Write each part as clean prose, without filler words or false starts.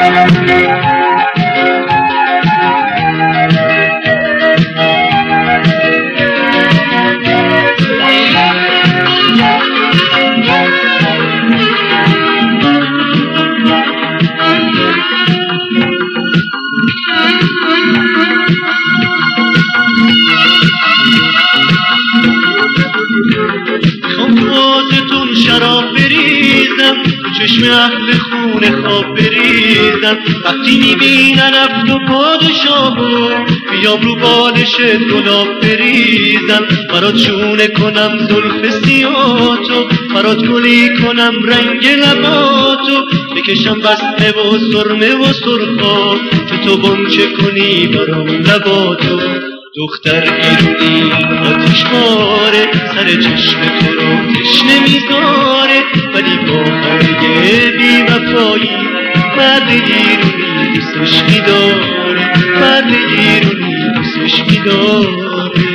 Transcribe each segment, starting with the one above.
شراب بریزم تو چشم اهل خون خواب بریزم وقتی میبینن افت و پادشاهو بیام رو بالش گلاب بریزم برات شونه کنم زلف سیاتو برات گلی کنم رنگ لباتو بکشم بسته و سرمه و سرخا که تو بنچه کنی برام لباتو دختر ایرونی آتشباره سر چشم تو رو تشنه میذاره ولی با خواهی بی وفایی مرد ایرونی دوستش میداره مرد ایرونی دوستش میداره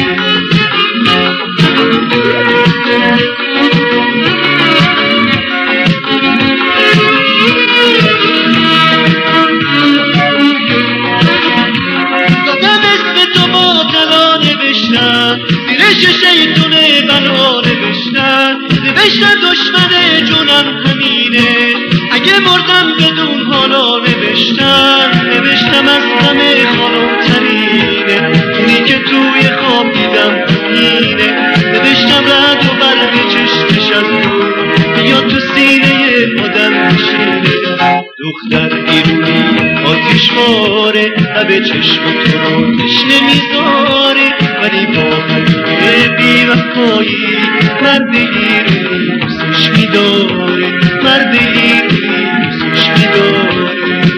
شیطونه بلا نوشتن دشمن جونم همینه اگه مردم بدون حالا نوشتم از همه خانم ترینه اونی که توی خواب دیدم همینه نوشتم رد و برق چشمش از دور یا تو سینه آدم میشینه دختر ایرونی آتشباره لب چشم تو رو تشنه میذاره ولی با خواهی بی وفایی مرد ایرونی دوستش میداره مرد ایرونی دوستش میداره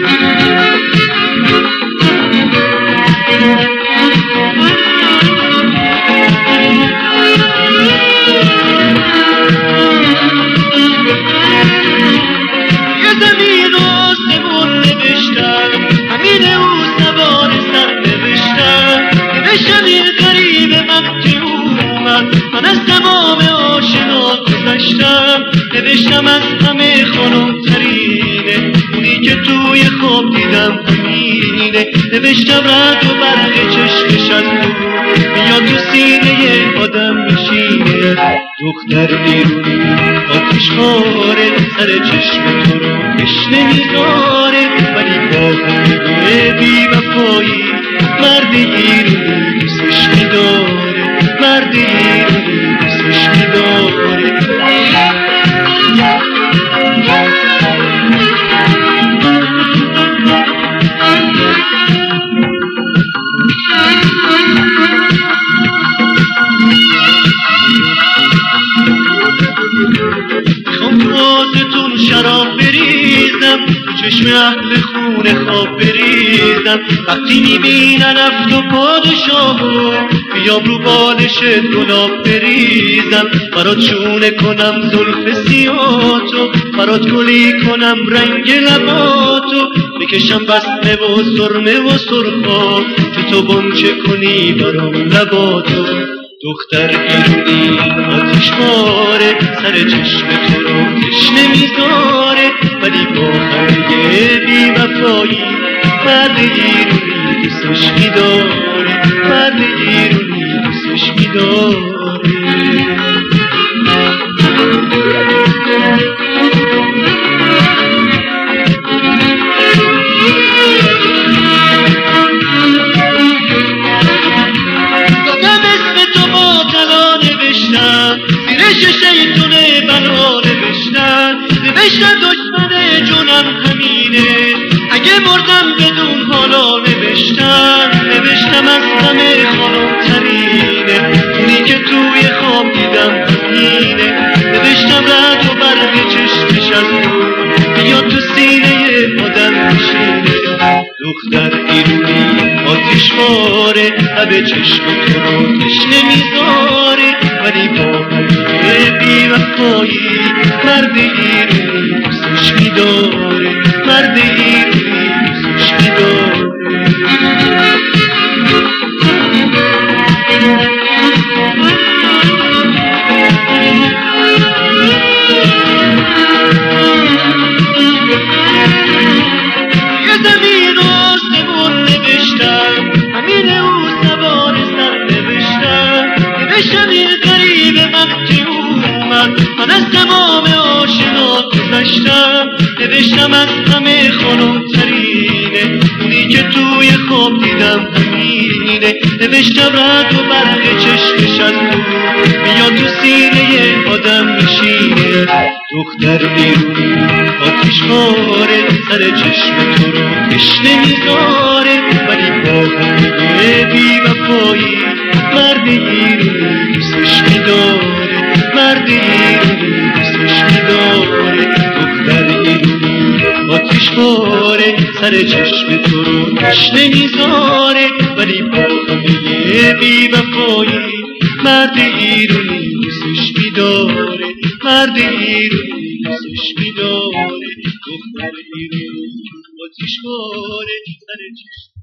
یه زمین و آسمون نوشتن همین او سوار سر نوشتن این غریب وقتی اومد من از تمام آشنا گذشتم نوشتم از همه خانم ترینه اونی که توی خواب دیدم همینه نوشتم رد و برق چشمش از دور یا تو سینه آدم میشینه دختر ایرونی آتشباره سر چشم تو رو تشنه میذاره ولی با خواهی بی وفایی مرد ایرونی دوستش میداره مرد ایرونی دوستش میداره شراب بریزم تو چشم اهل خون خواب بریزم وقتی میبینن افت و پادشاهو بیام رو بالش گلاب بریزم برات شونه کنم زلف سیاتو برات گلی کنم رنگ لباتو بکشم بسته و سرمه و سرخا که تو بنچه کنی برام لباتو دختر ایرونی آتشباره سر چشم تو رو تشنه میذاره ولی با خواهی بی وفایی مرد ایرونی دوستش میداره مرد ایرونی دوستش میداره شیطونه بلا نوشتن دشمن جونم همینه اگه مردم بدون حالا نوشتم از همه خانم ترینه اونی که توی خواب دیدم همینه نوشتم رد و برق چشمش از دور یا تو سینه آدم میشینه دختر ایرونی آتشباره لب چشم تو رو تشنه میذاره ولی با خواهی بی وفایی مرد ایرونی دوستش میداره مرد ایرونی دوستش میداره تمام آشنا گذشتم، نوشتم از همه خانمترینه، اونی که توی خواب دیدم همینه. نوشتم رد و برق چشمش از دور میاد تو سینه آدم میشینه. دختر ایرون آتیشواره، سر چشم تو رو تشنه میذاره، ولی با همه بی وفایی مرد ایرونی دوستش میداره، مرد ایرونی دوستش میداره. دختر ایرونی آتیشواره، سر چشم تو رو تشنه میذاره، ولی با همه بی وفایی مرد ایرونی دوستش میداره، مرد ایرونی دوستش میداره. دختر ایرونی آتیشواره، سر چشم